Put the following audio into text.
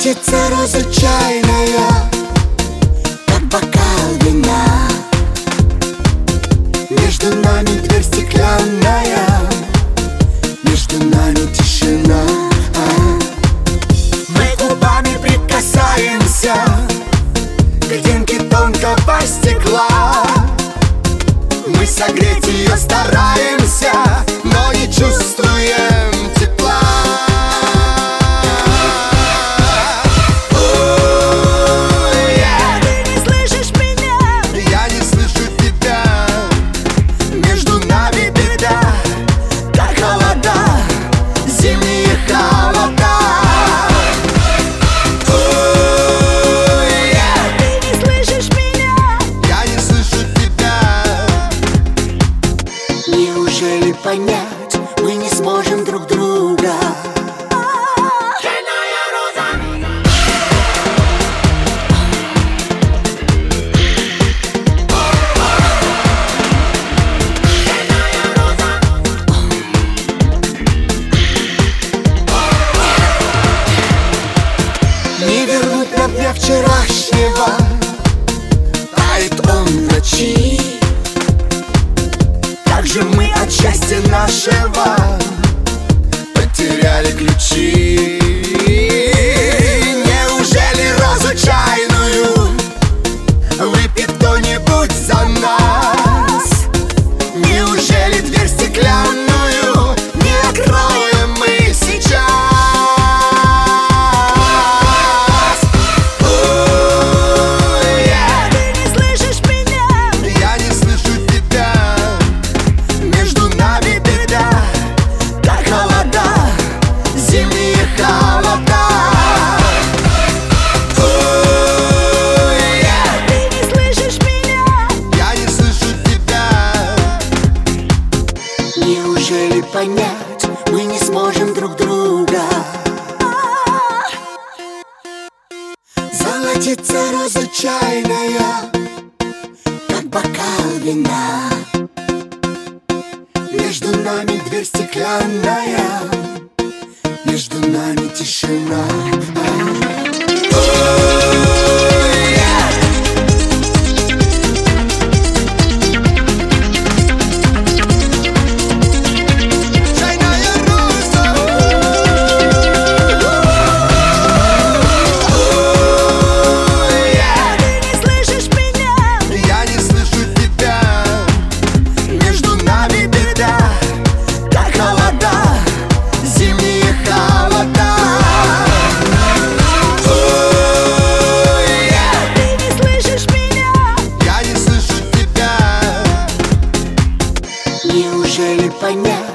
Золотится роза чайная, как бокал вина. Между нами дверь стеклянная, между нами тишина. Мы губами прикасаемся к дымке тонкого стекла. Мы согреть ее стараемся, но не чувствуем тепла. Ты не слышишь меня, я не слышу тебя. Между нами беда, как холода, зимние холода. Ты не слышишь меня, я не слышу тебя. Неужели понять мы не сможем друг друга? Не вернуть нам дня вчерашнего, тает он в ночи. Как же мы от счастья нашего потеряли ключи. Неужели розу чайную выпьет кто-нибудь за нас? Неужели дверь стеклянную не откроем мы сейчас? Ты не слышишь меня, я не слышу тебя. Между нами беда, как холода, зимние холода. Ты не слышишь меня, я не слышу тебя. Неужели понять мы не сможем друг друга? Золотится роза чайная, как бокал вина. Между нами дверь стеклянная, между нами тишина. Чайная роза. Ты не слышишь меня, я не слышу тебя. Между нами беда, как холода, зимние холода. Ты не слышишь меня, я не слышу тебя. Неужели понять